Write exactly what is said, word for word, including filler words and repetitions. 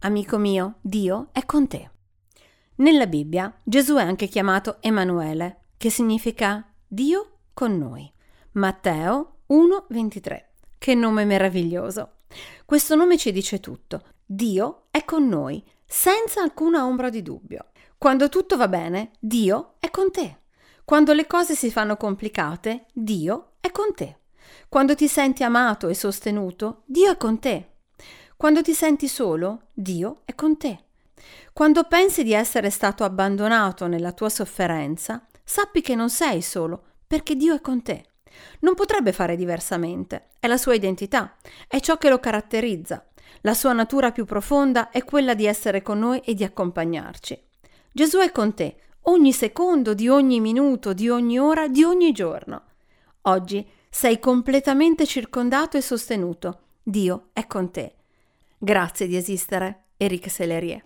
amico mio, Dio è con te. Nella Bibbia Gesù è anche chiamato Emanuele, che significa Dio con noi. Matteo uno ventitré. Che nome meraviglioso! Questo nome ci dice tutto. Dio è con noi, senza alcuna ombra di dubbio. Quando tutto va bene, Dio è con te. Quando le cose si fanno complicate, Dio è con te. Quando ti senti amato e sostenuto, Dio è con te. Quando ti senti solo, Dio è con te. Quando pensi di essere stato abbandonato nella tua sofferenza, sappi che non sei solo, perché Dio è con te. Non potrebbe fare diversamente, è la sua identità, è ciò che lo caratterizza. La sua natura più profonda è quella di essere con noi e di accompagnarci. Gesù è con te, ogni secondo, di ogni minuto, di ogni ora, di ogni giorno. Oggi sei completamente circondato e sostenuto. Dio è con te. Grazie di esistere, Éric Sellerier.